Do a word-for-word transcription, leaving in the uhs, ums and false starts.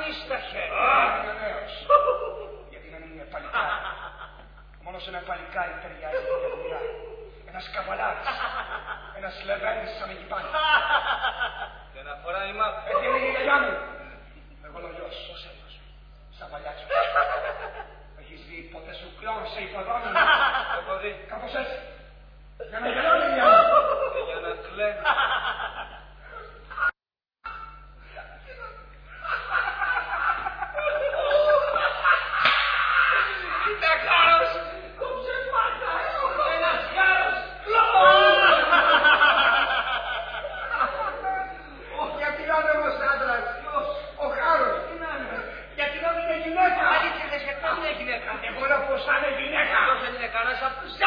Ανίσταχε. Α, βεβαίως. Γιατί να μην είναι παλικάρι. Μόνο σε ένα παλικάρι ταιριάζει για δουλειά. Ένας καβαλάρης. Ένας λεβέντης σαν εκεί Δεν αφορά η μάπη. Έτσι είναι η γιαγιά μου. Εγώ λογιός, ο Σέλιος. Σαν παλιάτσος. Έχεις δει ποτέ σου κλόν σε υποδόμη? Έχω δει. Κάπως έτσι. Για να γελώνει η γιαγιά μου. Και για να κλαίνει. Κοίτα χάρος. Κόψε πάντα. Ένας χάρος. Γιατί να είναι όμως άντρας. Ο χάρος. Γιατί να είναι γυναίκα. Αλήθεια, δεν σε κάνω είναι γυναίκα. Εγώ λέω πως θα είναι γυναίκα. Πώς δεν είναι κανένας από τους